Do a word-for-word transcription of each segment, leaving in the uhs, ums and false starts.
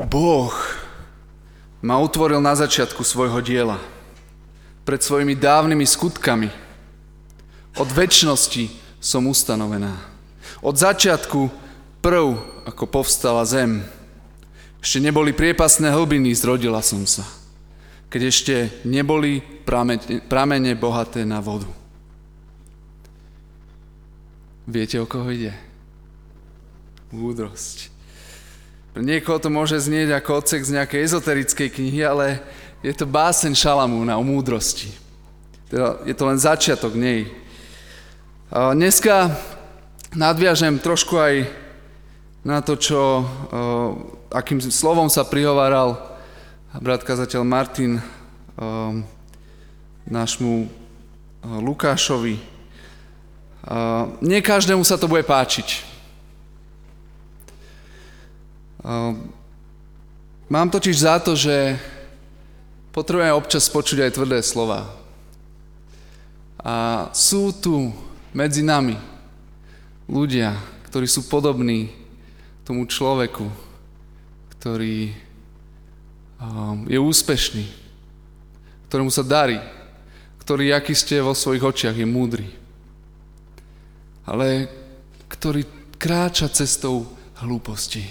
Boh ma utvoril na začiatku svojho diela, pred svojimi dávnymi skutkami. Od večnosti som ustanovená. Od začiatku prv, ako povstala zem. Ešte neboli priepasné hlbiny, zrodila som sa. Keď ešte neboli pramene, pramene bohaté na vodu. Viete, o koho ide? Múdrosť. Pre niekoho to môže znieť ako odsek z nejakej ezoterickej knihy, ale je to báseň Šalamúna o múdrosti. Teda je to len začiatok nej. A dneska nadviažem trošku aj na to, čo, akým slovom sa prihováral brat kazateľ Martin nášmu Lukášovi. Nie každému sa to bude páčiť. Mám totiž za to, že potrebujeme občas počuť aj tvrdé slova. A sú tu medzi nami ľudia, ktorí sú podobní tomu človeku, ktorý je úspešný, ktorému sa darí, ktorý, aký ste vo svojich očiach, je múdry, ale ktorý kráča cestou hlúposti.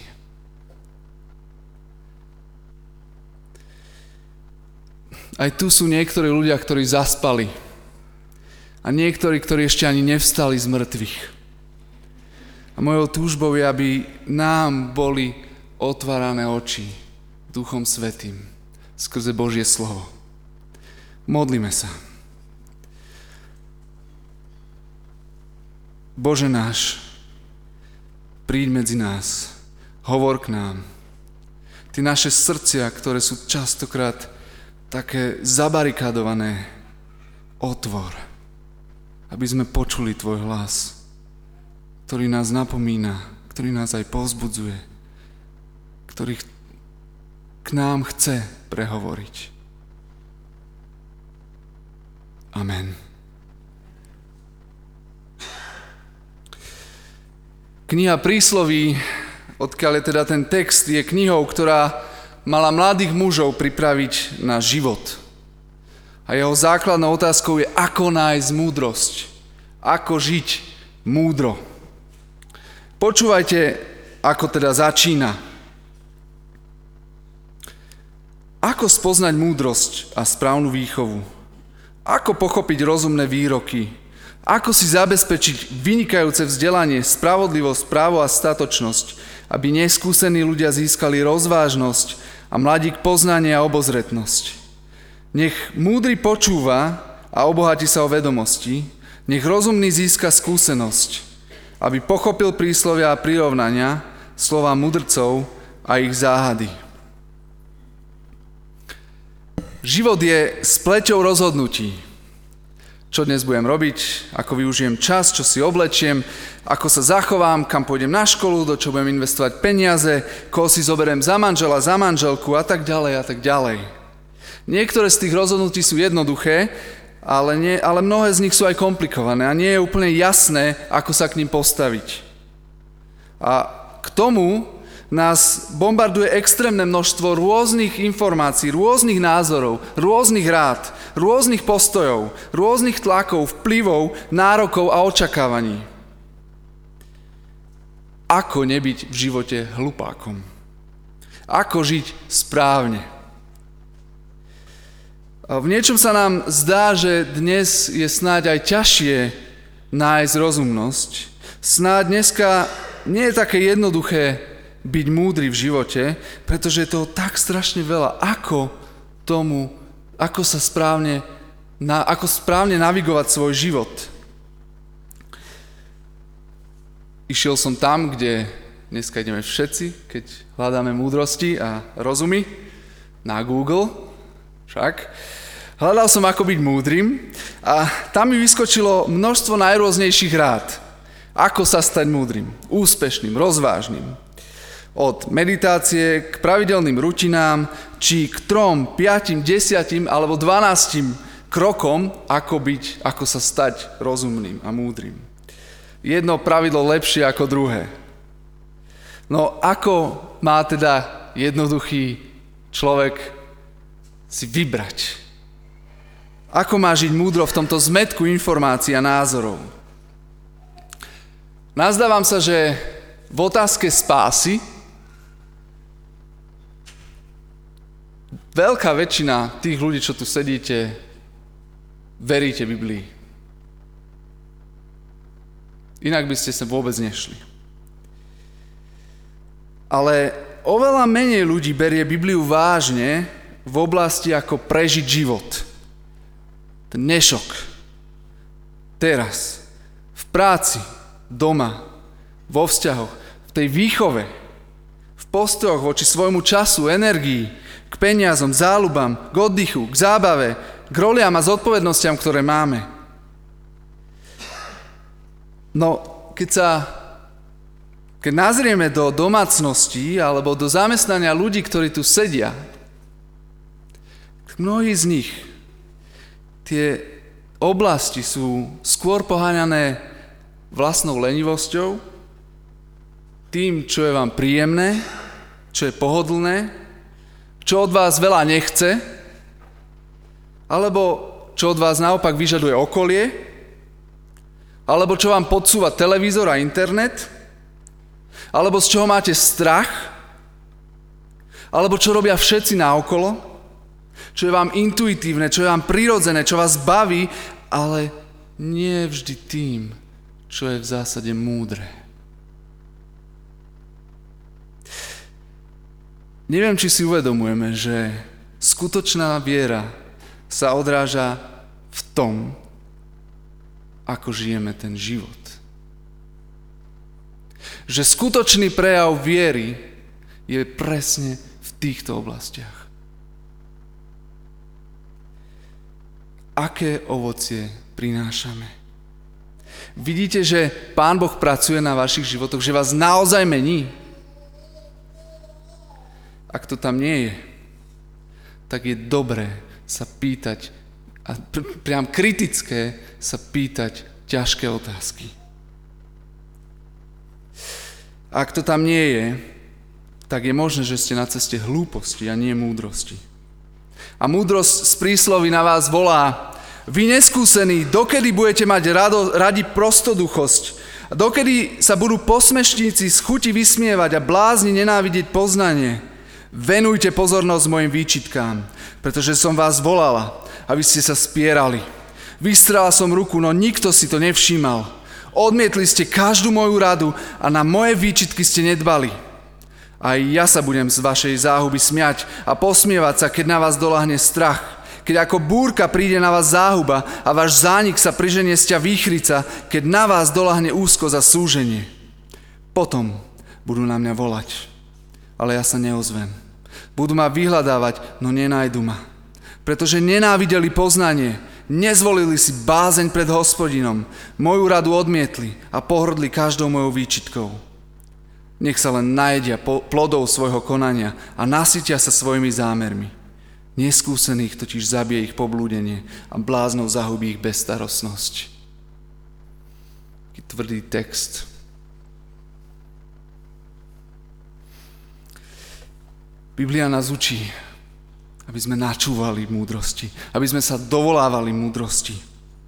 Aj tu sú niektorí ľudia, ktorí zaspali. A niektorí, ktorí ešte ani nevstali z mŕtvych. A mojou túžbou je, aby nám boli otvárané oči Duchom Svätým skrze Božie slovo. Modlíme sa. Bože náš, príď medzi nás, hovor k nám. Ty naše srdcia, ktoré sú častokrát také zabarikádované, otvor, aby sme počuli tvoj hlas, ktorý nás napomína, ktorý nás aj povzbudzuje, ktorý k nám chce prehovoriť. Amen. Kniha Prísloví, odkiaľ je teda ten text, je knihou, ktorá mala mladých mužov pripraviť na život. A jeho základnou otázkou je, ako nájsť múdrosť. Ako žiť múdro. Počúvajte, ako teda začína. Ako spoznať múdrosť a správnu výchovu? Ako pochopiť rozumné výroky? Ako si zabezpečiť vynikajúce vzdelanie, spravodlivosť, právo a statočnosť, aby neskúsení ľudia získali rozvážnosť a mladík poznanie a obozretnosť. Nech múdry počúva a obohatí sa o vedomosti, nech rozumný získa skúsenosť, aby pochopil príslovia a prirovnania, slova mudrcov a ich záhady. Život je spleťou rozhodnutí. Čo dnes budem robiť, ako využijem čas, čo si oblečiem, ako sa zachovám, kam pôjdem na školu, do čo budem investovať peniaze, koho si zoberiem za manžela, za manželku a tak ďalej a tak ďalej. Niektoré z tých rozhodnutí sú jednoduché, ale, nie, ale mnohé z nich sú aj komplikované a nie je úplne jasné, ako sa k ním postaviť. A k tomu nás bombarduje extrémne množstvo rôznych informácií, rôznych názorov, rôznych rád, rôznych postojov, rôznych tlakov, vplyvov, nárokov a očakávaní. Ako nebyť v živote hlupákom? Ako žiť správne? V niečom sa nám zdá, že dnes je snáď aj ťažšie nájsť rozumnosť. Snáď dneska nie je také jednoduché byť múdry v živote, pretože je toho tak strašne veľa. Ako tomu, ako sa správne, na, ako správne navigovať svoj život. Išiel som tam, kde dneska ideme všetci, keď hľadáme múdrosti a rozumy, na Google, však. Hľadal som, ako byť múdrym a tam mi vyskočilo množstvo najrôznejších rád. Ako sa stať múdrym, úspešným, rozvážnym. Od meditácie k pravidelným rutinám, či k trom, piatim, desiatim alebo dvanástim krokom, ako byť, ako sa stať rozumným a múdrym. Jedno pravidlo lepšie ako druhé. No ako má teda jednoduchý človek si vybrať. Ako má žiť múdro v tomto zmätku informácií a názorov? Nazdávam sa, že v otázke spásy veľká väčšina tých ľudí, čo tu sedíte, veríte Biblii. Inak by ste sa vôbec nešli. Ale oveľa menej ľudí berie Bibliu vážne v oblasti, ako prežiť život. Ten dnešok. Teraz. V práci. Doma. Vo vzťahoch. V tej výchove. V postojoch voči svojmu času, energii, k peniazom, záľubám, k oddychu, k zábave, k roliam a zodpovednostiam, ktoré máme. No, keď sa keď nazrieme do domácností alebo do zamestnania ľudí, ktorí tu sedia, mnohí z nich tie oblasti sú skôr poháňané vlastnou lenivosťou, tým, čo je vám príjemné, čo je pohodlné, čo od vás veľa nechce, alebo čo od vás naopak vyžaduje okolie, alebo čo vám podsúva televízor a internet, alebo z čoho máte strach, alebo čo robia všetci naokolo, čo je vám intuitívne, čo je vám prirodzené, čo vás baví, ale nie vždy tým, čo je v zásade múdre. Neviem, či si uvedomujeme, že skutočná viera sa odráža v tom, ako žijeme ten život. Že skutočný prejav viery je presne v týchto oblastiach. Aké ovocie prinášame? Vidíte, že Pán Boh pracuje na vašich životoch, že vás naozaj mení? Ak to tam nie je, tak je dobré sa pýtať, a pr- priam kritické sa pýtať ťažké otázky. Ak to tam nie je, tak je možné, že ste na ceste hlúposti a nie múdrosti. A múdrosť z prísloví na vás volá: vy neskúsení, dokedy budete mať rado, radi prostoduchosť, dokedy sa budú posmešníci z chuti vysmievať a blázni nenávidieť poznanie. Venujte pozornosť mojim výčitkám, pretože som vás volala, aby ste sa spierali. Vystrela som ruku, no nikto si to nevšímal. Odmietli ste každú moju radu a na moje výčitky ste nedbali. Aj ja sa budem z vašej záhuby smiať a posmievať sa, keď na vás doľahne strach. Keď ako búrka príde na vás záhuba a váš zánik sa priženie sťa výchrica, keď na vás doľahne úzko za súženie. Potom budú na mňa volať, ale ja sa neozvem. Budú ma vyhľadávať, no nenájdu ma. Pretože nenávideli poznanie, nezvolili si bázeň pred Hospodinom, moju radu odmietli a pohrdli každou mojou výčitkou. Nech sa len najedia plodov svojho konania a nasytia sa svojimi zámermi. Neskúsených totiž zabije ich poblúdenie a bláznou zahubí ich bezstarostnosť. Taký tvrdý text. Biblia nás učí, aby sme načúvali múdrosti, aby sme sa dovolávali múdrosti.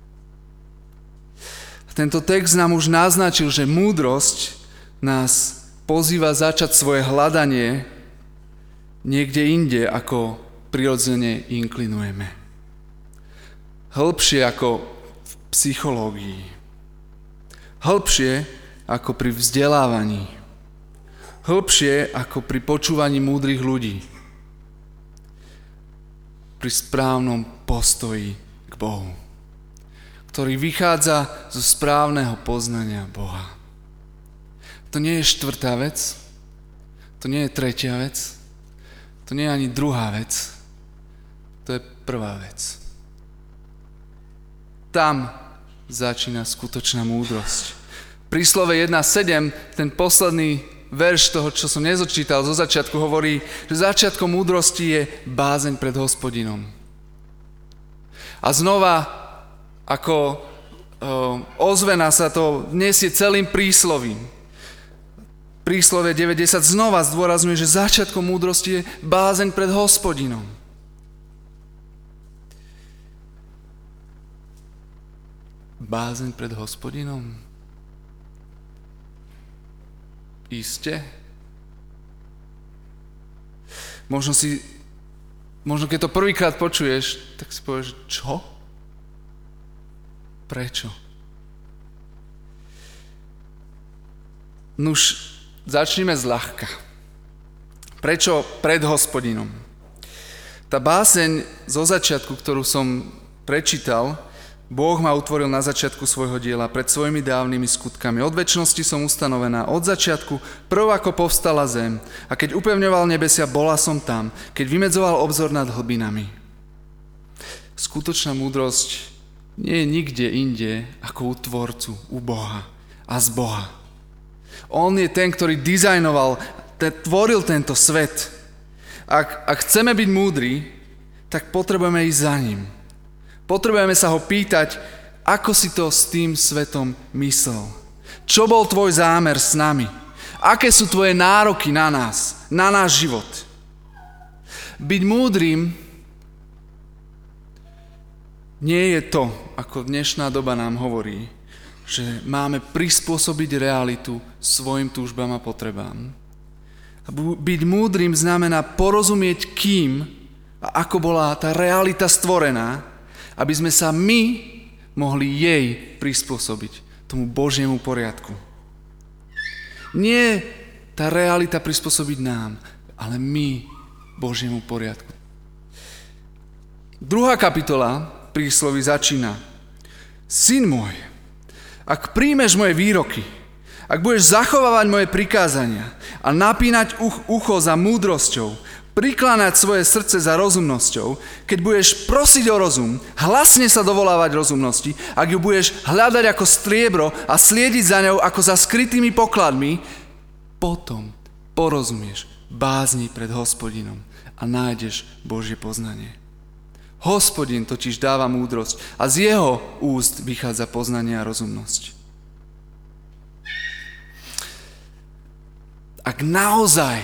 Tento text nám už naznačil, že múdrosť nás pozýva začať svoje hľadanie niekde inde, ako prirodzene inklinujeme. Hĺbšie ako v psychológii. Hĺbšie ako pri vzdelávaní. Hĺbšie ako pri počúvaní múdrych ľudí. Pri správnom postoji k Bohu, ktorý vychádza zo správneho poznania Boha. To nie je štvrtá vec, to nie je tretia vec, to nie je ani druhá vec, to je prvá vec. Tam začína skutočná múdrosť. Príslove jedna sedem, ten posledný verš toho, čo som nezočítal zo začiatku, hovorí, že začiatkom múdrosti je bázeň pred Hospodinom. A znova, ako o, ozvena sa to nesie celým príslovím. Príslovie deväť desať znova zdôrazňuje, že začiatkom múdrosti je bázeň pred Hospodinom. Bázeň pred Hospodinom? Iste? Možno si, možno keď to prvýkrát počuješ, tak si povieš, čo? Prečo? Nuž, začnime zľahka. Prečo pred Hospodinom? Tá báseň zo začiatku, ktorú som prečítal, Boh ma utvoril na začiatku svojho diela pred svojimi dávnymi skutkami. Od večnosti som ustanovená, od začiatku, prv ako povstala zem. A keď upevňoval nebesia, bola som tam, keď vymedzoval obzor nad hlbinami. Skutočná múdrosť nie je nikde inde ako u Tvorcu, u Boha a z Boha. On je ten, ktorý dizajnoval, ten, tvoril tento svet. Ak, ak chceme byť múdri, tak potrebujeme ísť za ním. Potrebujeme sa ho pýtať, ako si to s tým svetom myslel. Čo bol tvoj zámer s nami? Aké sú tvoje nároky na nás, na náš život? Byť múdrym nie je to, ako dnešná doba nám hovorí, že máme prispôsobiť realitu svojim túžbám a potrebám. Byť múdrym znamená porozumieť, kým a ako bola tá realita stvorená, aby sme sa my mohli jej prispôsobiť, tomu Božiemu poriadku. Nie tá realita prispôsobiť nám, ale my Božiemu poriadku. Druhá kapitola prísloví začína. Syn môj, ak príjmeš moje výroky, ak budeš zachovávať moje prikázania a napínať ucho za múdrosťou, prikláňať svoje srdce za rozumnosťou, keď budeš prosiť o rozum, hlasne sa dovolávať rozumnosti, ak ju budeš hľadať ako striebro a sliediť za ňou ako za skrytými pokladmi, potom porozumieš bázni pred Hospodinom a nájdeš Božie poznanie. Hospodin totiž dáva múdrosť a z jeho úst vychádza poznanie a rozumnosť. Ak naozaj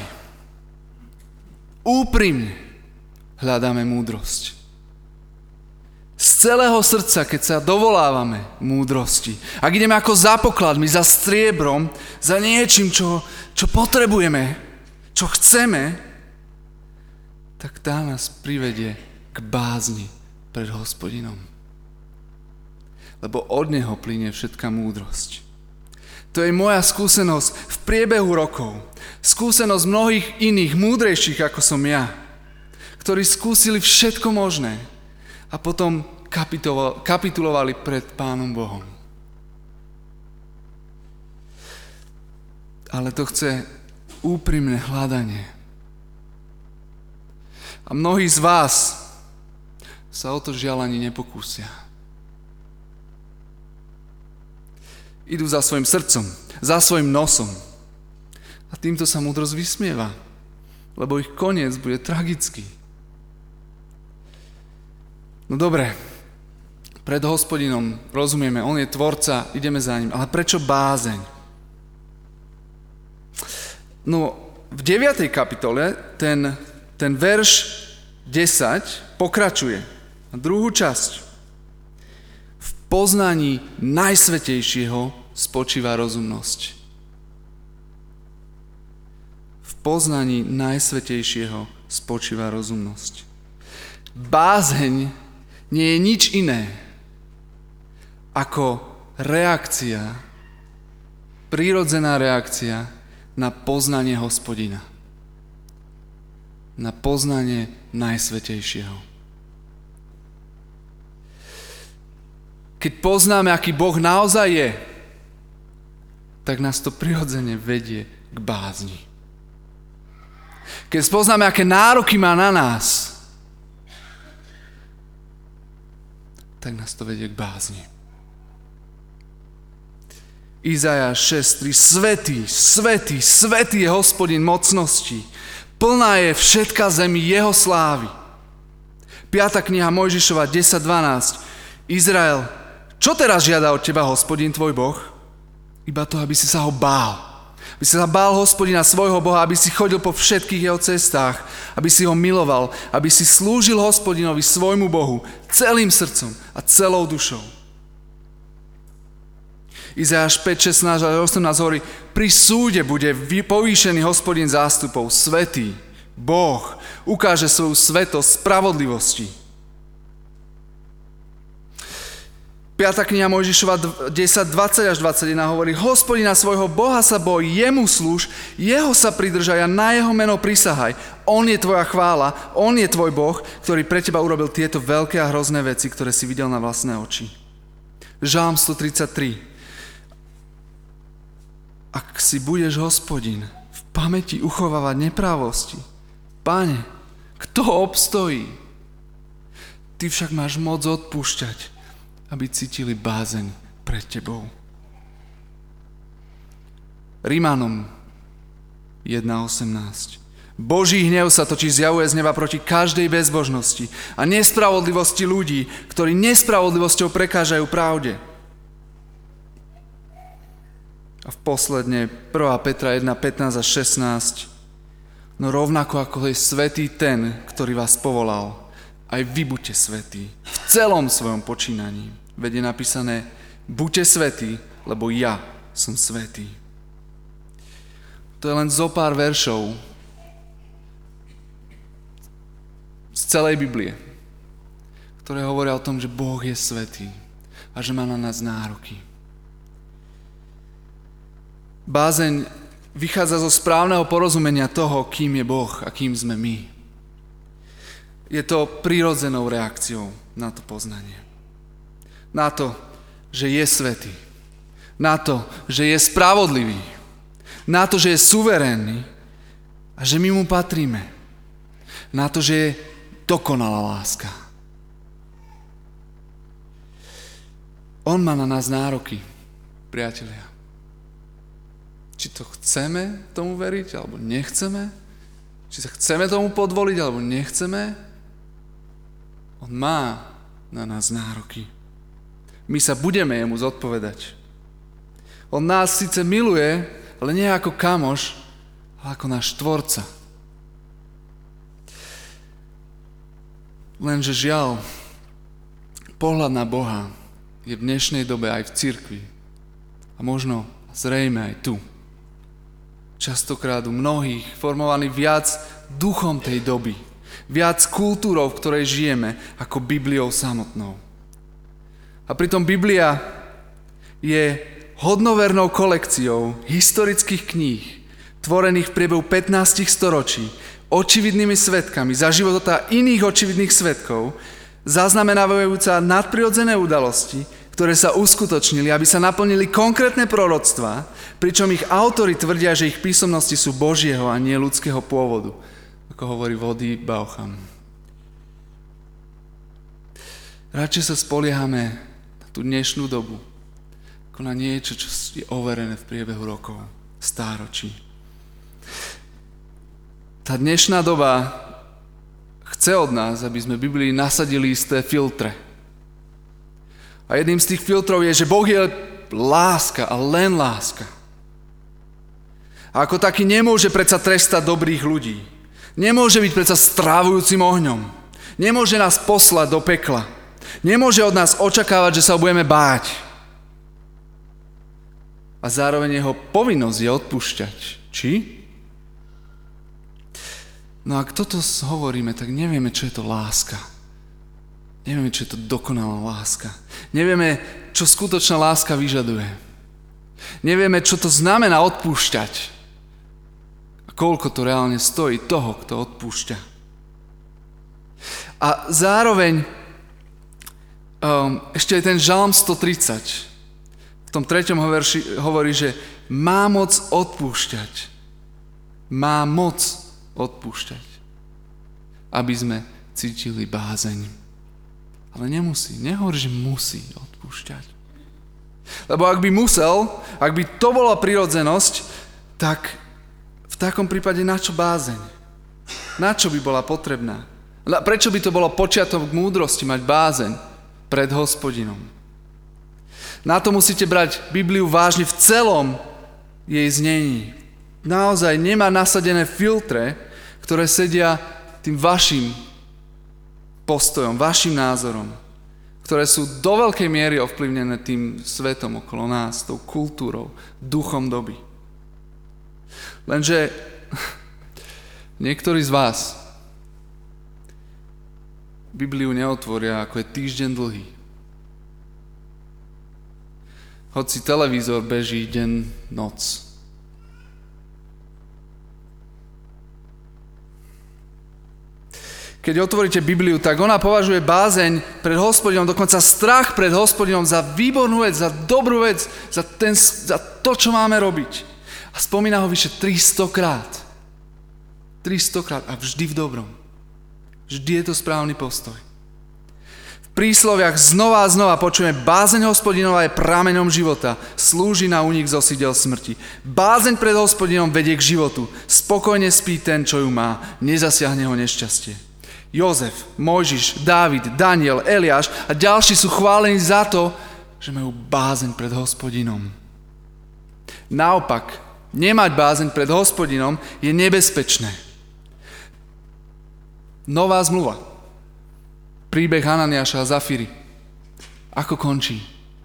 úprimne hľadáme múdrosť, z celého srdca, keď sa dovolávame múdrosti, ak ideme ako za pokladmi, za striebrom, za niečím, čo, čo potrebujeme, čo chceme, tak tá nás privedie k bázni pred Hospodinom. Lebo od neho plynie všetká múdrosť. To je moja skúsenosť v priebehu rokov. Skúsenosť mnohých iných, múdrejších ako som ja, ktorí skúsili všetko možné a potom kapitulovali pred Pánom Bohom. Ale to chce úprimné hľadanie. A mnohí z vás sa o to žiaľ ani nepokúsia. Idú za svojim srdcom, za svojim nosom. A týmto sa múdrosť vysmieva, lebo ich koniec bude tragický. No dobre, pred Hospodinom rozumieme, on je tvorca, ideme za ním, ale prečo bázeň? No, v deviatej kapitole ten, ten verš desať pokračuje. A druhú časť. V poznaní najsvätejšieho spočíva rozumnosť. V poznaní najsvätejšieho spočíva rozumnosť. Bázeň nie je nič iné ako reakcia, prírodzená reakcia na poznanie Hospodina. Na poznanie najsvätejšieho. Keď poznáme, aký Boh naozaj je, tak nás to prirodzene vedie k bázni. Keď spoznáme, aké nároky má na nás, tak nás to vedie k bázni. Izajáš šesť tri. Svätý, svätý, svätý je Hospodin mocnosti. Plná je všetka zem jeho slávy. Piata kniha Mojžišova desať dvanásť. Izrael, čo teraz žiada od teba Hospodin tvoj Boh? Iba to, aby si sa ho bál. Aby si sa bál Hospodina svojho Boha, aby si chodil po všetkých jeho cestách, aby si ho miloval, aby si slúžil Hospodinovi svojmu Bohu celým srdcom a celou dušou. Izajáš päť, šestnásť a osemnásť hovorí, pri súde bude povýšený Hospodin zástupov, svätý Boh, ukáže svoju svätosť spravodlivosti. piata kniha Mojžišova desať, dvadsať až dvadsaťjeden hovorí, Hospodina svojho Boha sa boj, jemu slúž, jeho sa pridržaj a na jeho meno prisahaj. On je tvoja chvála, on je tvoj Boh, ktorý pre teba urobil tieto veľké a hrozné veci, ktoré si videl na vlastné oči. Žalm stotridsaťtri. Ak si budeš, Hospodin, v pamäti uchovávať neprávosti, Pane, kto obstojí? Ty však máš moc odpúšťať, aby cítili bázeň pred tebou. Rímanom jedna osemnásť. Boží hnev sa totiž zjavuje z neba proti každej bezbožnosti a nespravodlivosti ľudí, ktorí nespravodlivosťou prekážajú pravde. A v posledne prvá Petra jedna, pätnásť a šestnásť. No rovnako ako je svätý ten, ktorý vás povolal, aj vy buďte svätí v celom svojom počínaní. Veď je napísané, buďte svätí, lebo ja som svätý. To je len zo pár veršov z celej Biblie, ktoré hovoria o tom, že Boh je svätý a že má na nás nároky. Bázeň vychádza zo správneho porozumenia toho, kým je Boh a kým sme my. Je to prirodzenou reakciou na to poznanie. Na to, že je svätý. Na to, že je spravodlivý. Na to, že je suverénny a že my mu patríme. Na to, že je dokonalá láska. On má na nás nároky, priatelia. Či to chceme tomu veriť, alebo nechceme? Či sa chceme tomu podvoliť, alebo nechceme? On má na nás nároky. My sa budeme jemu zodpovedať. On nás síce miluje, ale nie ako kamoš, ale ako náš tvorca. Lenže žiaľ, pohľad na Boha je v dnešnej dobe aj v cirkvi. A možno zrejme aj tu. Častokrát u mnohých formovaný viac duchom tej doby, viac kultúrou, v ktorej žijeme, ako Bibliou samotnou. A pritom Biblia je hodnovernou kolekciou historických kníh, tvorených v priebehu pätnásť storočí, očividnými svedkami za života iných očividných svedkov, zaznamenávajúca nadprirodzené udalosti, ktoré sa uskutočnili, aby sa naplnili konkrétne proroctvá, pričom ich autori tvrdia, že ich písomnosti sú Božieho a nie ľudského pôvodu, ako hovorí Vody Baucham. Radšej sa spoliehame na tú dnešnú dobu, ako na niečo, čo je overené v priebehu rokov, stáročí. Tá dnešná doba chce od nás, aby sme Biblii nasadili isté filtre. A jedným z tých filtrov je, že Boh je láska a len láska. A ako taký nemôže predsa trestať dobrých ľudí. Nemôže byť predsa strávujúcim ohňom. Nemôže nás poslať do pekla. Nemôže od nás očakávať, že sa budeme báť. A zároveň jeho povinnosť je odpúšťať. Či? No ak toto hovoríme, tak nevieme, čo je to láska. Nevieme, čo je to dokonalá láska. Nevieme, čo skutočná láska vyžaduje. Nevieme, čo to znamená odpúšťať. A koľko to reálne stojí toho, kto odpúšťa. A zároveň um, ešte aj ten Žalm stotridsať v tom treťom verši hovorí, že má moc odpúšťať. Má moc odpúšťať. Aby sme cítili bázeň. Ale nemusí. Nehovorí, že musí odpúšťať. Lebo ak by musel, ak by to bola prirodzenosť, tak v takom prípade na čo bázeň? Na čo by bola potrebná? Prečo by to bolo počiatok múdrosti mať bázeň pred Hospodinom? Na to musíte brať Bibliu vážne v celom jej znení. naozaj nemá nasadené filtre, ktoré sedia tým vašim postojom, vašim názorom, ktoré sú do veľkej miery ovplyvnené tým svetom okolo nás, tou kultúrou, duchom doby. Lenže niektorí z vás Bibliu neotvoria, ako je týždeň dlhý. Hoci televízor beží deň, noc. Keď otvoríte Bibliu, tak ona považuje bázeň pred Hospodinom, dokonca strach pred Hospodinom za výbornú vec, za dobrú vec, za, ten, za to, čo máme robiť. A spomína ho vyše tristokrát. tristokrát a vždy v dobrom. Vždy je to správny postoj. V prísloviach znova a znova počujeme, bázeň Hospodinova je prameňom života, slúži na únik zo sídel smrti. Bázeň pred Hospodinom vedie k životu. Spokojne spí ten, čo ju má, nezasiahne ho nešťastie. Jozef, Mojžiš, Dávid, Daniel, Eliáš a ďalší sú chválení za to, že majú bázeň pred Hospodinom. Naopak, nemať bázeň pred Hospodinom je nebezpečné. Nová zmluva. Príbeh Hananiáša a Zafíry. Ako končí?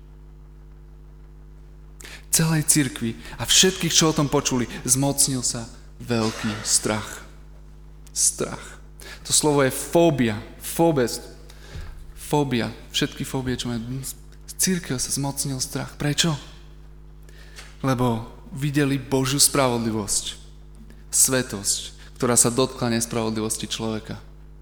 Celej cirkvi a všetkých, čo o tom počuli, zmocnil sa veľký strach. Strach. To slovo je fóbia. Fóbes. Fóbia. Všetky fóbie, čo majú. Z cirkev sa zmocnil strach. Prečo? Lebo videli Božiu spravodlivosť. Svetosť, ktorá sa dotkla nespravodlivosti človeka.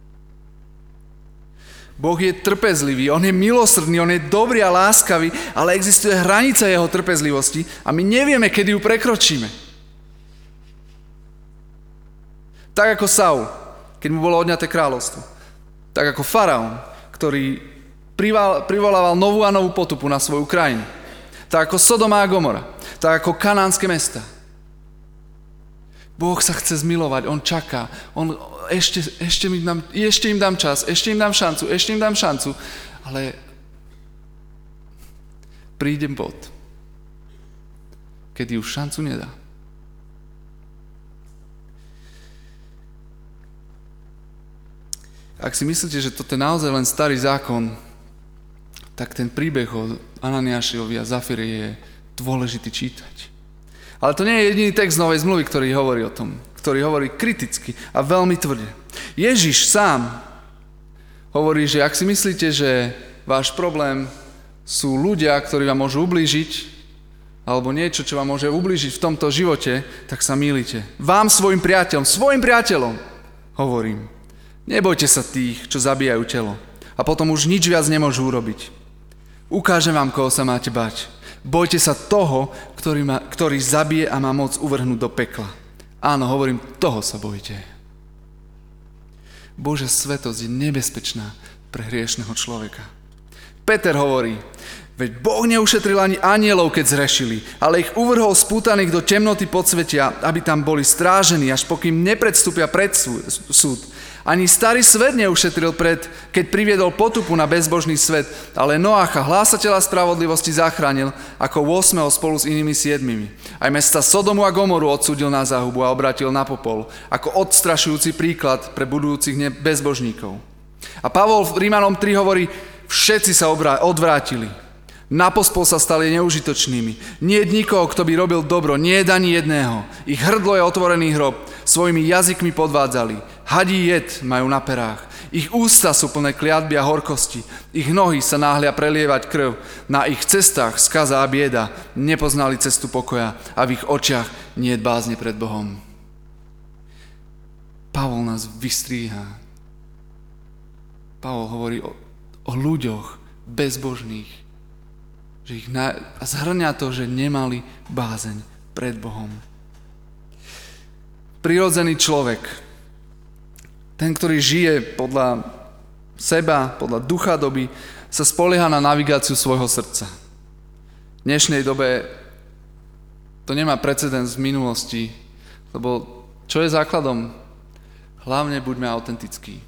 Boh je trpezlivý, on je milosrdný, on je dobrý a láskavý, ale existuje hranica jeho trpezlivosti a my nevieme, kedy ju prekročíme. Tak ako Saul, keď mu bolo odňaté kráľovstvo. Tak ako faraón, ktorý privolával novú a novú potupu na svoju krajinu. Tak ako Sodoma a Gomora. Tak ako kanánske mesta. Boh sa chce zmilovať, on čaká, on ešte, ešte, im dám, ešte im dám čas, ešte im dám šancu, ešte im dám šancu, ale príde bod, kedy už šancu nedá. Ak si myslíte, že toto je naozaj len starý zákon, tak ten príbeh o Ananiášovi a Zafíre je dôležitý čítať. Ale to nie je jediný text Novej zmluvy, ktorý hovorí o tom, ktorý hovorí kriticky a veľmi tvrde. Ježiš sám hovorí, že ak si myslíte, že váš problém sú ľudia, ktorí vám môžu ublížiť, alebo niečo, čo vám môže ublížiť v tomto živote, tak sa mýlite. Vám, svojim priateľom, svojim priateľom hovorím, nebojte sa tých, čo zabíjajú telo a potom už nič viac nemôžu urobiť. Ukážem vám, koho sa máte bať. Bojte sa toho, ktorý, ma, ktorý zabije a má moc uvrhnúť do pekla. Áno, hovorím, toho sa bojte. Božia svetosť je nebezpečná pre hriešneho človeka. Peter hovorí, veď Boh neušetril ani anielov, keď zrešili, ale ich uvrhol spútaných do temnoty podsvetia, aby tam boli strážení, až pokým nepredstúpia pred súd. Ani starý svet neušetril pred, keď priviedol potupu na bezbožný svet, ale Noácha, hlásateľa spravodlivosti, zachránil ako ôsmeho spolu s inými siedmimi. Aj mesta Sodomu a Gomoru odsúdil na záhubu a obrátil na popol, ako odstrašujúci príklad pre budúcich bezbožníkov. A Pavol v Rímanom tri hovorí, všetci sa odvrátili. Napospol sa stali neužitočnými. Nie je nikoho, kto by robil dobro, nie je ani jedného. Ich hrdlo je otvorený hrob, svojimi jazykmi podvádzali. Hadí jed majú na perách. Ich ústa sú plné kliatby a horkosti. Ich nohy sa náhlia prelievať krv. Na ich cestách skaza a bieda. Nepoznali cestu pokoja a v ich očiach nie je bázne pred Bohom. Pavol nás vystríha. Pavol hovorí o, o ľuďoch bezbožných, že ich na, a zhrňa to, že nemali bázeň pred Bohom. Prirodzený človek, ten, ktorý žije podľa seba, podľa ducha doby, sa spolieha na navigáciu svojho srdca. V dnešnej dobe to nemá precedens v minulosti, lebo čo je základom? Hlavne buďme autentickí.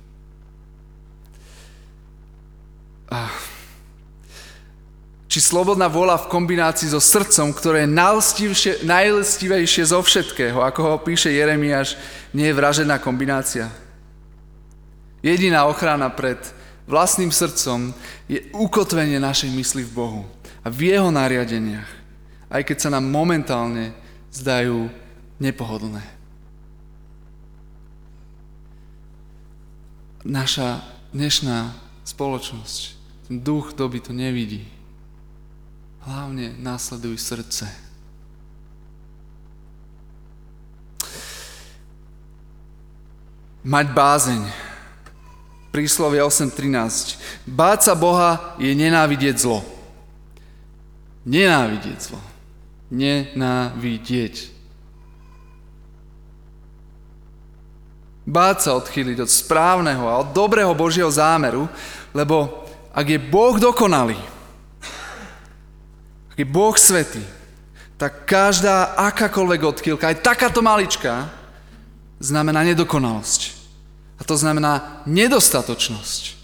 Či slobodná vôľa v kombinácii so srdcom, ktoré je najlistivejšie zo všetkého, ako ho píše Jeremiáš, nie je vražedná kombinácia. Jediná ochrana pred vlastným srdcom je ukotvenie našej mysli v Bohu a v jeho nariadeniach, aj keď sa nám momentálne zdajú nepohodlné. Naša dnešná spoločnosť, ten duch doby to nevidí. Hlavne nasleduj srdce. Mať bázeň. Príslovie osem trinásť. Báť sa Boha je nenávidieť zlo. Nenávidieť zlo. Nenávidieť. Báť sa odchýliť od správneho a od dobrého Božieho zámeru, lebo ak je Boh dokonalý, je Boh svätý, tak každá akákoľvek odchýlka, aj takáto malička, znamená nedokonalosť. A to znamená nedostatočnosť.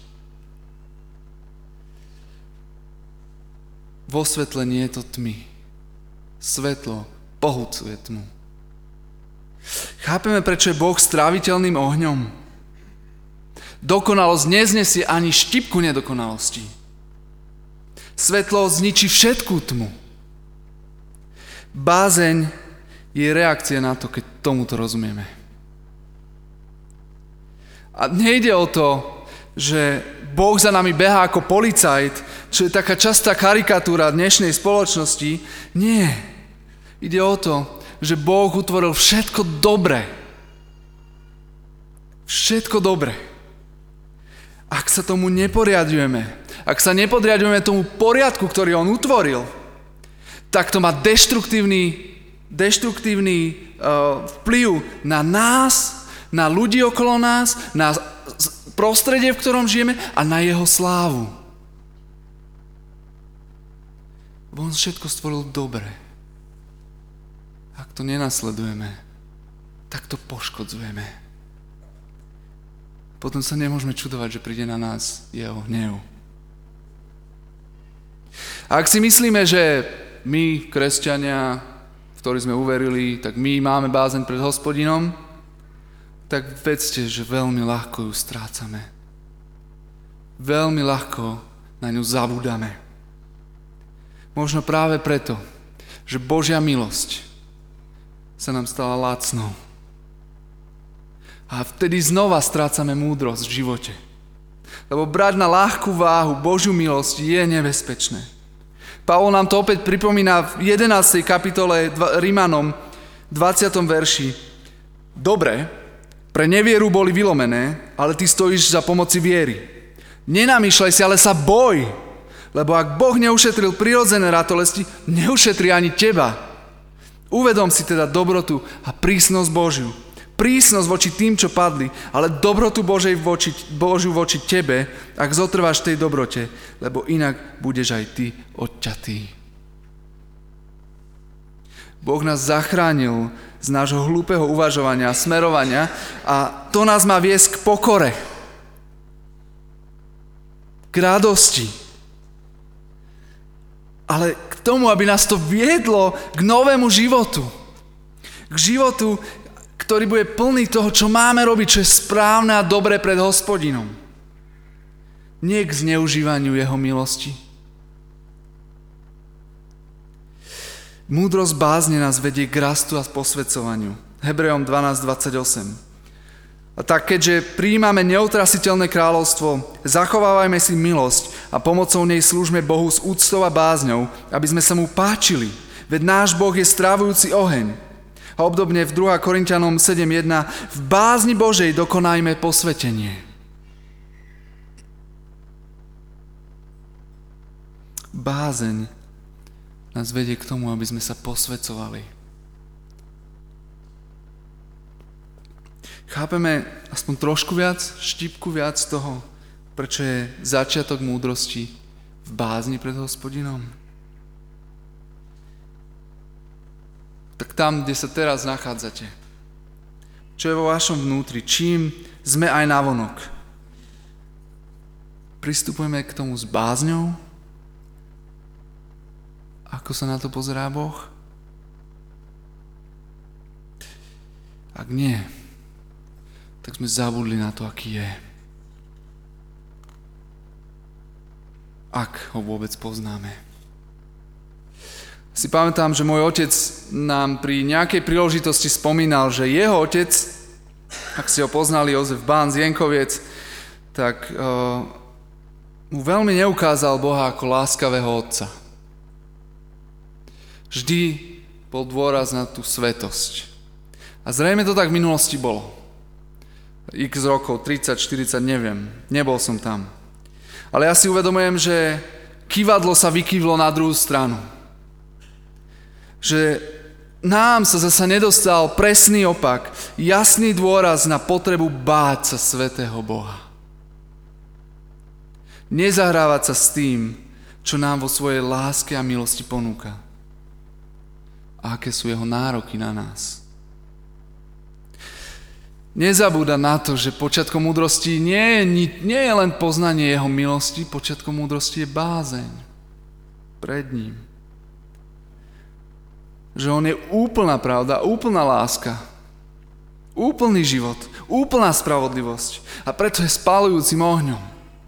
Vo svetle nie je to tmy. Svetlo pohúcuje tmu. Chápeme, prečo je Boh stráviteľným ohňom? Dokonalosť neznesie ani štipku nedokonalosti. Svetlo zničí všetkú tmu. Bázeň je reakcia na to, keď tomuto rozumieme. A nejde o to, že Boh za nami behá ako policajt, čo je taká častá karikatúra dnešnej spoločnosti. Nie. Ide o to, že Boh utvoril všetko dobré. Všetko dobré. Ak sa tomu neporiadujeme, ak sa nepodriadujeme tomu poriadku, ktorý on utvoril, tak to má deštruktívny, deštruktívny uh, vplyv na nás, na ľudí okolo nás, na prostredie, v ktorom žijeme a na jeho slávu. On všetko stvoril dobre. Ak to nenasledujeme, tak to poškodzujeme. Potom sa nemôžeme čudovať, že príde na nás jeho hnev. A ak si myslíme, že my, kresťania, v ktorí sme uverili, tak my máme bázeň pred Hospodinom, tak vedzte, že veľmi ľahko ju strácame. Veľmi ľahko na ňu zabúdame. Možno práve preto, že Božia milosť sa nám stala lacnou. A vtedy znova strácame múdrosť v živote. Lebo brať na ľahkú váhu Božiu milosť je nebezpečné. Pavol nám to opäť pripomína v jedenástej kapitole Rimanom dvadsiatom verši. Dobre, pre nevieru boli vylomené, ale ty stojíš za pomoci viery. Nenamýšľaj si, ale sa boj, lebo ak Boh neušetril prirodzené ratolesti, neušetrí ani teba. Uvedom si teda dobrotu a prísnosť Božiu. Prísnosť voči tým, čo padli, ale dobrotu Božej voči, Božiu voči tebe, ak zotrváš tej dobrote, lebo inak budeš aj ty odťatý. Boh nás zachránil z nášho hlúpeho uvažovania a smerovania a to nás má viesť k pokore, k radosti. Ale k tomu, aby nás to viedlo k novému životu. K životu, ktorý bude plný toho, čo máme robiť, čo je správne a dobré pred Hospodinom. Nie k zneužívaniu jeho milosti. Múdrosť bázne nás vedie k rastu a posväcovaniu. Hebrejom dvanásť dvadsaťosem. A tak, keďže prijímame neutrasiteľné kráľovstvo, zachovávajme si milosť a pomocou nej slúžme Bohu s úctou a bázňou, aby sme sa mu páčili. Veď náš Boh je strávujúci oheň. A obdobne v druhom Korinťanom sedem jedna. V bázni Božej dokonajme posvetenie. Bázeň nás vedie k tomu, aby sme sa posväcovali. Chápeme aspoň trošku viac, štípku viac toho, prečo je začiatok múdrosti v bázni pred Hospodinom? Tak tam, kde sa teraz nachádzate, čo je vo vašom vnútri, čím sme aj navonok, pristupujeme k tomu s bázňou, ako sa na to pozerá Boh? Ak nie, tak sme zabudli na to, aký je. Ak ho vôbec poznáme. Si pamätám, že môj otec nám pri nejakej príležitosti spomínal, že jeho otec, ak ste ho poznali, Jozef Bán z Jenkoviec, tak uh, mu veľmi neukázal Boha ako láskavého otca. Vždy bol dôraz na tú svetosť. A zrejme to tak v minulosti bolo. X rokov, tridsať, štyridsať, neviem. Nebol som tam. Ale ja si uvedomujem, že kývadlo sa vykývlo na druhú stranu. Že nám sa zasa nedostal presný opak, jasný dôraz na potrebu báť sa svätého Boha. Nezahrávať sa s tým, čo nám vo svojej láske a milosti ponúka. A aké sú jeho nároky na nás. Nezabúda na to, že počiatkom múdrosti nie je, nie je len poznanie jeho milosti, počiatkom múdrosti je bázeň pred ním. Že on je úplná pravda, úplná láska, úplný život, úplná spravodlivosť a preto je spáľujúcim ohňom.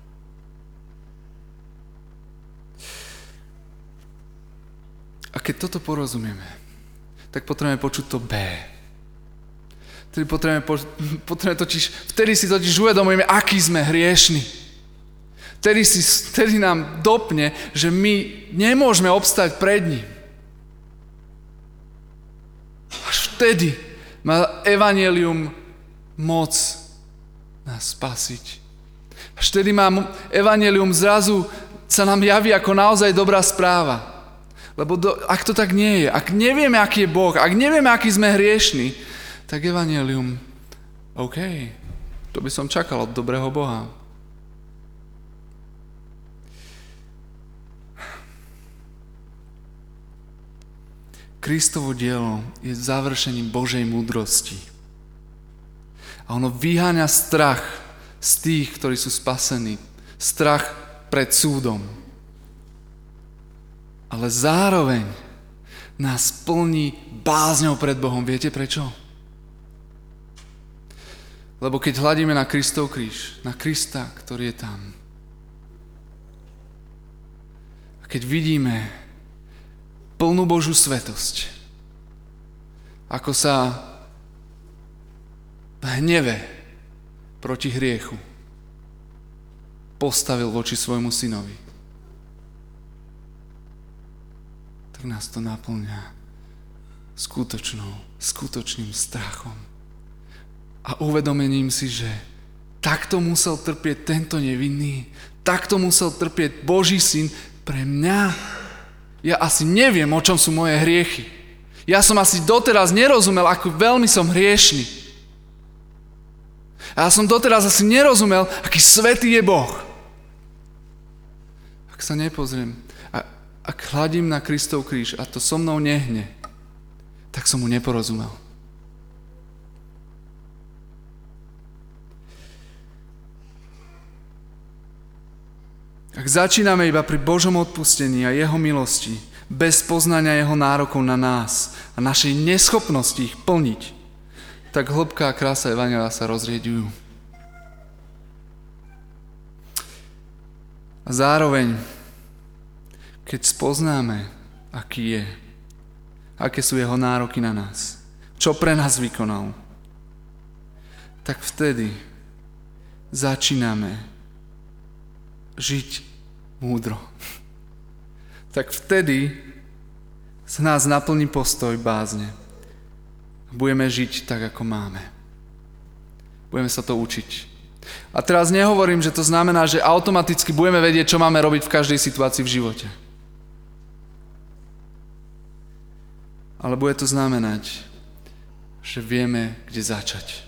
A keď toto porozumieme, tak potrebujeme počuť to B. Vtedy, potrebujeme, potrebujeme totiž, vtedy si totiž uvedomujeme, aký sme hriešni. Vtedy, si, vtedy nám dopne, že my nemôžeme obstať pred ním. Až vtedy má evanjelium moc nás spasiť. Až vtedy má evanjelium zrazu sa nám javí ako naozaj dobrá správa. Lebo do, ak to tak nie je, ak nevieme, aký je Boh, ak nevieme, aký sme hriešni, tak evanjelium, OK, to by som čakal od dobrého Boha. Kristovo dielo je završením Božej múdrosti. A ono vyháňa strach z tých, ktorí sú spasení. Strach pred súdom. Ale zároveň nás plní bázňou pred Bohom. Viete prečo? Lebo keď hľadíme na Kristov kríž, na Krista, ktorý je tam, a keď vidíme plnú Božiu svetosť, ako sa v hneve proti hriechu postavil voči svojmu synovi, tak nás to naplňa skutočnou, skutočným strachom a uvedomením si, že takto musel trpieť tento nevinný, takto musel trpieť Boží syn pre mňa. Ja asi neviem, o čom sú moje hriechy. Ja som asi doteraz nerozumel, ako veľmi som hriešný. A ja som doteraz asi nerozumel, aký svätý je Boh. Ak sa nepozriem, a, ak hľadím na Kristov kríž a to so mnou nehne, tak som mu neporozumel. Ak začíname iba pri Božom odpustení a jeho milosti, bez poznania jeho nárokov na nás a našej neschopnosti ich plniť, tak hĺbka a krása evanjelia sa rozrieďujú. A zároveň, keď spoznáme, aký je, aké sú jeho nároky na nás, čo pre nás vykonal, tak vtedy začíname žiť múdro. Tak vtedy sa nás naplní postoj bázne. Budeme žiť tak, ako máme. Budeme sa to učiť. A teraz nehovorím, že to znamená, že automaticky budeme vedieť, čo máme robiť v každej situácii v živote. Ale bude to znamenať, že vieme, kde začať.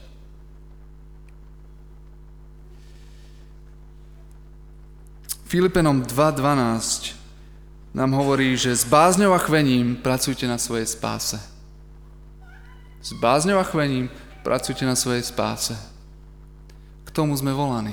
Filipenom dva dvanásť nám hovorí, že s bázňou a chvením pracujte na svojej spáse. S bázňou a chvením pracujte na svojej spáse. K tomu sme volaní.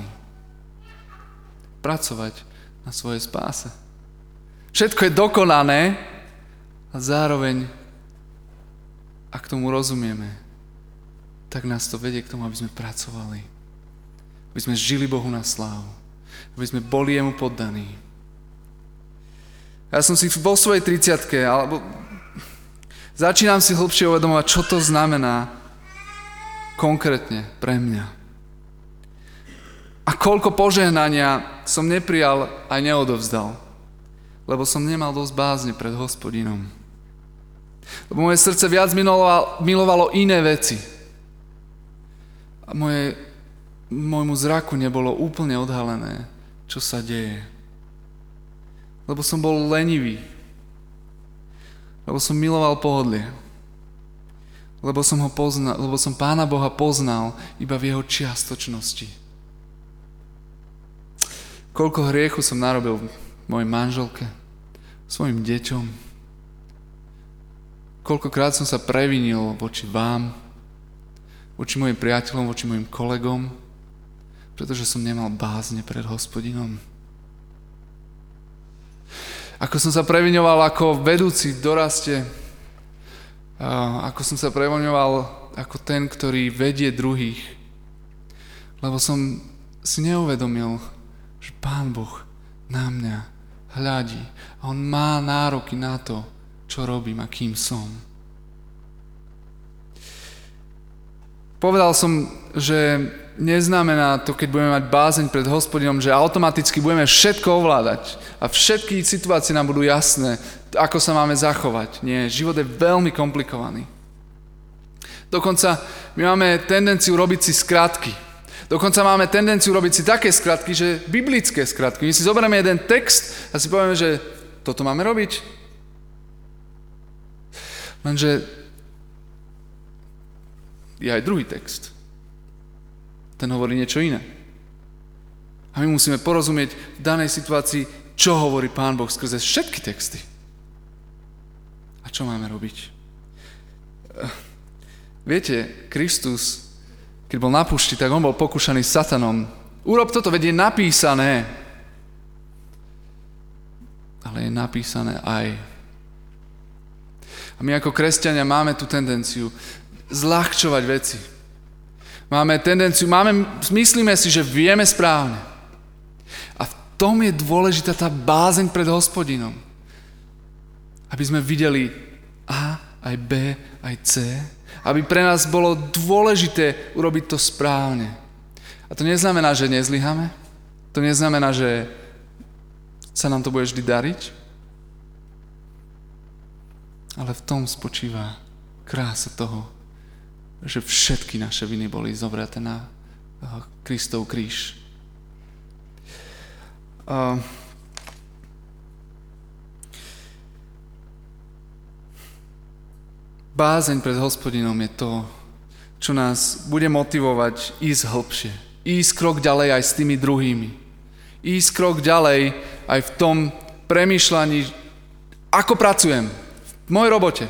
Pracovať na svojej spáse. Všetko je dokonané, A zároveň, ak tomu rozumieme, tak nás to vedie k tomu, aby sme pracovali. Aby sme žili Bohu na slávu. Aby sme boli jemu poddaní. Ja som si vo svojej tridsiatke, alebo začínam si hlbšie uvedomovať, čo to znamená konkrétne pre mňa. A koľko požehnania som neprijal aj neodovzdal. Lebo som nemal dosť bázne pred Hospodinom. Lebo moje srdce viac milovalo, milovalo iné veci. A moje, môjmu zraku nebolo úplne odhalené, čo sa deje. Lebo som bol lenivý. Lebo som miloval pohodlie. Lebo som ho poznal, lebo som Pána Boha poznal iba v jeho čiastočnosti. Koľko hriechu som narobil mojej manželke, svojim deťom. Koľkokrát som sa previnil voči vám, voči mojim priateľom, voči mojim kolegom, pretože som nemal bázne pred Hospodinom. Ako som sa previňoval ako vedúci v doraste, ako som sa previňoval ako ten, ktorý vedie druhých, lebo som si neuvedomil, že Pán Boh na mňa hľadí a On má nároky na to, čo robím a kým som. Povedal som, že neznamená to, keď budeme mať bázeň pred Hospodinom, že automaticky budeme všetko ovládať a všetky situácie nám budú jasné, ako sa máme zachovať. Nie, život je veľmi komplikovaný. Dokonca my máme tendenciu robiť si skratky. Dokonca máme tendenciu robiť si také skratky, že biblické skratky. My si zoberieme jeden text a si povieme, že toto máme robiť. Lenže je aj druhý text. Ten hovorí niečo iné. A my musíme porozumieť v danej situácii, čo hovorí Pán Boh skrze všetky texty. A čo máme robiť? Viete, Kristus, keď bol na púšti, tak on bol pokúšaný satanom. Urob toto, veď je napísané. Ale je napísané aj. A my ako kresťania máme tú tendenciu zľahčovať veci. Máme tendenciu, máme, myslíme si, že vieme správne. A v tom je dôležitá tá bázeň pred Hospodinom. Aby sme videli A, aj B, aj C. Aby pre nás bolo dôležité urobiť to správne. A to neznamená, že nezlyhame. To neznamená, že sa nám to bude vždy dariť. Ale v tom spočíva krása toho, že všetky naše viny boli zobraté na Kristov kríž. Uh, Bázeň pred Hospodinom je to, čo nás bude motivovať ísť hlbšie. Ísť krok ďalej aj s tými druhými. Ísť krok ďalej aj v tom premýšľaní, ako pracujem v mojej robote.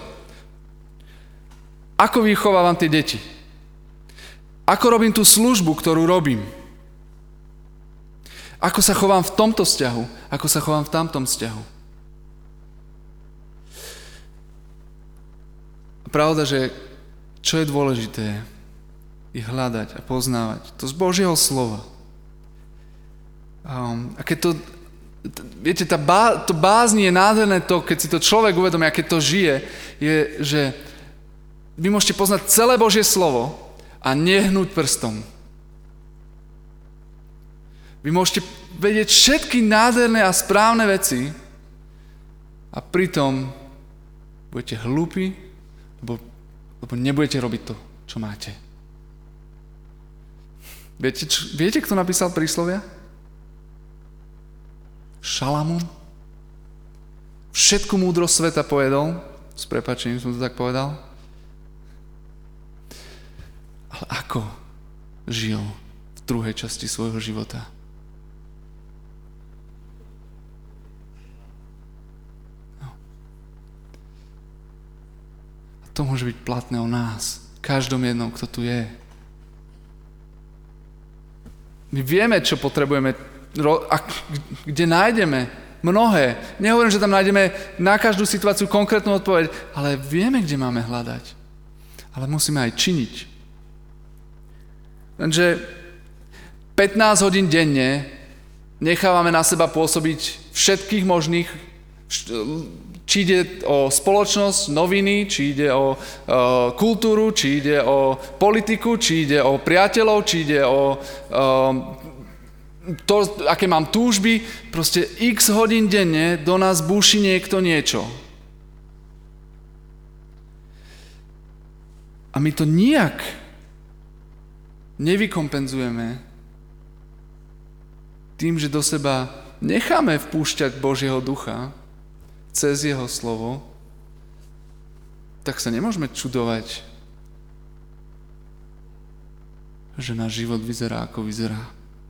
Ako vychovávam tie deti. Ako robím tú službu, ktorú robím. Ako sa chovám v tomto vzťahu, ako sa chovám v tamtom vzťahu. Pravda, že čo je dôležité, je hľadať a poznávať to z Božieho slova. Um, a keď to, viete, tá bá, to bázni je nádherné to, keď si to človek uvedomí a keď to žije, je, že vy môžete poznať celé Božie slovo a nehnúť prstom. Vy môžete vedieť všetky nádherné a správne veci a pritom budete hlúpi, Lebo, lebo nebudete robiť to, čo máte. Viete, čo, viete, kto napísal príslovia? Šalamún. Všetku múdrosť sveta povedal. S prepáčením som to tak povedal. Ale ako žil v druhej časti svojho života? To môže byť platné o nás. Každom jednom, kto tu je. My vieme, čo potrebujeme, a kde nájdeme mnohé. Nehovorím, že tam nájdeme na každú situáciu konkrétnu odpoveď, ale vieme, kde máme hľadať. Ale musíme aj činiť. Lenže pätnásť hodín denne nechávame na seba pôsobiť všetkých možných, či ide o spoločnosť, noviny, či ide o, o kultúru, či ide o politiku, či ide o priateľov, či ide o, o to, aké mám túžby. Proste x hodín denne do nás búši niekto niečo. A my to nijak nevykompenzujeme tým, že do seba necháme vpúšťať Božieho ducha cez jeho slovo, tak sa nemôžeme čudovať, že náš život vyzerá, ako vyzerá.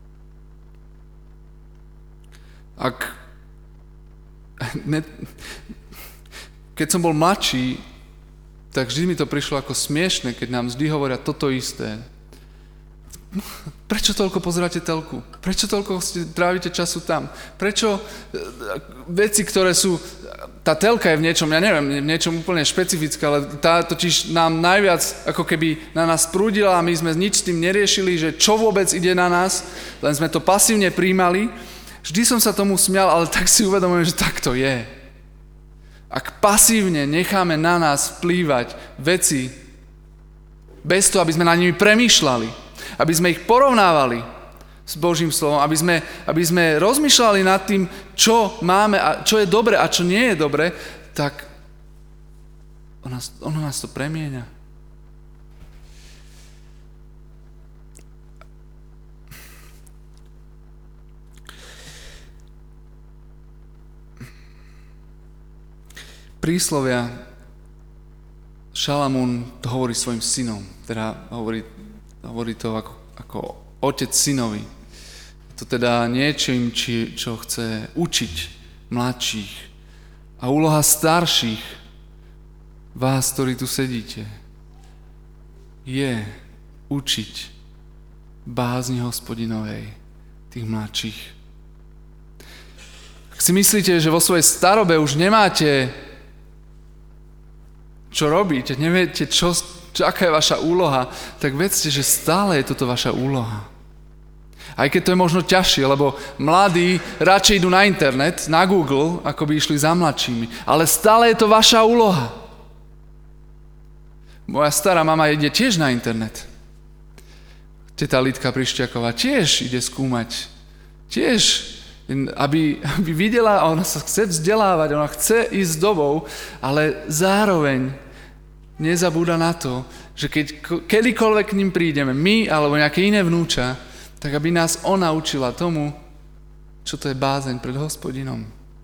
Ak... Ne, keď som bol mladší, tak vždy mi to prišlo ako smiešne, keď nám vždy hovoria toto isté. Prečo toľko pozeráte telku? Prečo toľko trávite času tam? Prečo veci, ktoré sú... Tá telka je v niečom, ja neviem, v niečom úplne špecifická, ale tá totiž nám najviac ako keby na nás prúdila a my sme nič s tým neriešili, že čo vôbec ide na nás, len sme to pasívne prijímali. Vždy som sa tomu smial, ale tak si uvedomujem, že tak to je. Ak pasívne necháme na nás vplývať veci bez toho, aby sme na nimi premýšľali, aby sme ich porovnávali s Božím slovom, aby sme, aby sme rozmýšľali nad tým, čo máme a čo je dobre a čo nie je dobre, tak ono nás, ono nás to premieňa. Príslovia Šalamún to hovorí svojim synom, teda hovorí Hovorí to ako, ako otec synovi. To teda niečím, či, čo chce učiť mladších. A úloha starších, vás, ktorí tu sedíte, je učiť bázni Hospodinovej tých mladších. Ak si myslíte, že vo svojej starobe už nemáte čo robiť, neviete, čo Čo, aká je vaša úloha, tak vedzte, že stále je toto vaša úloha. Aj keď to je možno ťažšie, lebo mladí radšej idú na internet, na Google, ako by išli za mladšími. Ale stále je to vaša úloha. Moja stará mama ide tiež na internet. Teta Lidka Prišťaková tiež ide skúmať. Tiež, aby, aby videla, ona sa chce vzdelávať, ona chce ísť s dobou, ale zároveň nezabúda na to, že keď kedykoľvek k ním prídeme, my alebo nejaké iné vnúča, tak aby nás ona učila tomu, čo to je bázeň pred Hospodinom.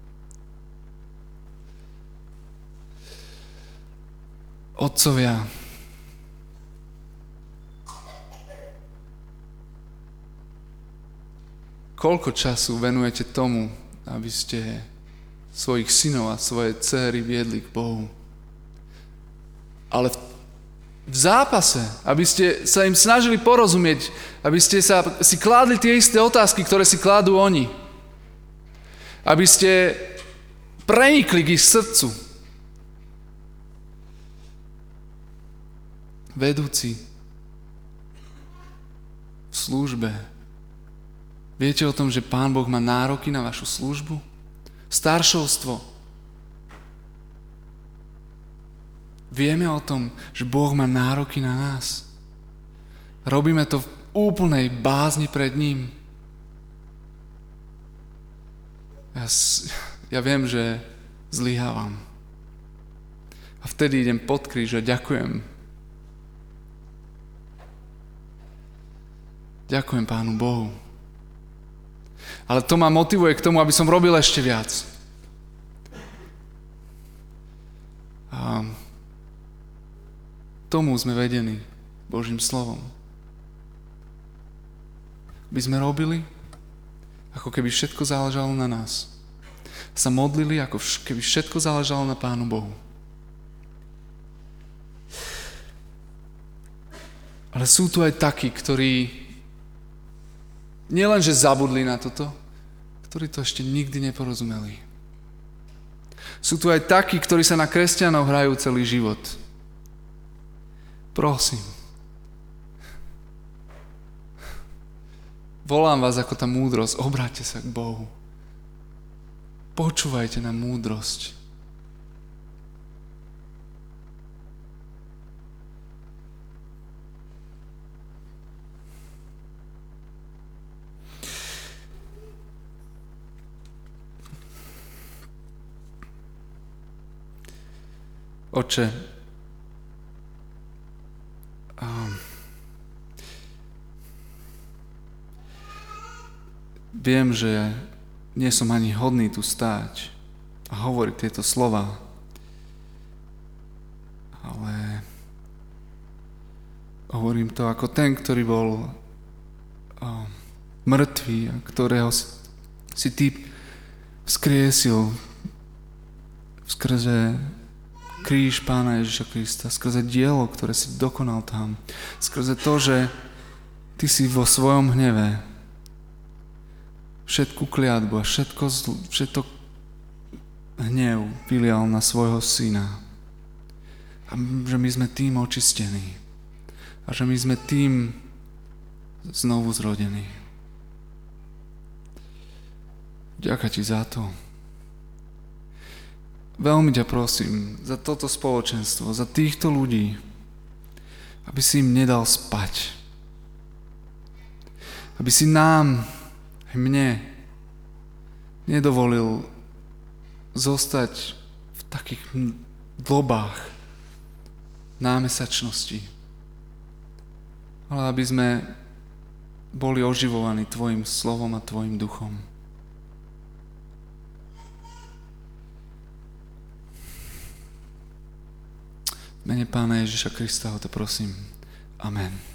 Otcovia, koľko času venujete tomu, aby ste svojich synov a svoje dcéry viedli k Bohu? Ale v, v zápase, aby ste sa im snažili porozumieť, aby ste sa, si kládli tie isté otázky, ktoré si kládú oni. Aby ste prenikli k ich srdcu. Vedúci v službe. Viete o tom, že Pán Boh má nároky na vašu službu? Staršovstvo. Vieme o tom, že Boh má nároky na nás. Robíme to v úplnej bázni pred ním. Ja, ja viem, že zlyhávam. A vtedy idem pod kríž a ďakujem. Ďakujem Pánu Bohu. Ale to ma motivuje k tomu, aby som robil ešte viac. A tomu sme vedení Božím slovom. By sme robili, ako keby všetko záležalo na nás. Sa modlili, ako keby všetko záležalo na Pánu Bohu. Ale sú tu aj takí, ktorí nielenže zabudli na toto, ktorí to ešte nikdy neporozumeli. Sú tu aj takí, ktorí sa na kresťanov hrajú celý život. Prosím. Volám vás ako tá múdrosť, obráťte sa k Bohu. Počúvajte na múdrosť. Oče, um, viem, že nie som ani hodný tu stáť a hovoriť tieto slova, ale hovorím to ako ten, ktorý bol um, mŕtvý a ktorého si, si ty vzkriesil skrze kríž Pána Ježiša Krista, skrze dielo, ktoré si dokonal tam, skrze to, že ty si vo svojom hneve všetku kliatbu a všetko, všetko hnev vylial na svojho syna. A že my sme tým očistení. A že my sme tým znovu zrodení. Ďakujem ti za to. Veľmi ťa prosím za toto spoločenstvo, za týchto ľudí, aby si im nedal spať. Aby si nám, aj mne, nedovolil zostať v takých dlobách námesačnosti, ale aby sme boli oživovaní tvojim slovom a tvojim duchom. V mene Pána Ježiša Krista ho to prosím. Amen.